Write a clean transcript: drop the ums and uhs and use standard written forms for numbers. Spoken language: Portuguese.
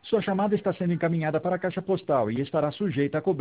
Sua chamada está sendo encaminhada para a caixa postal e estará sujeita a cobrança.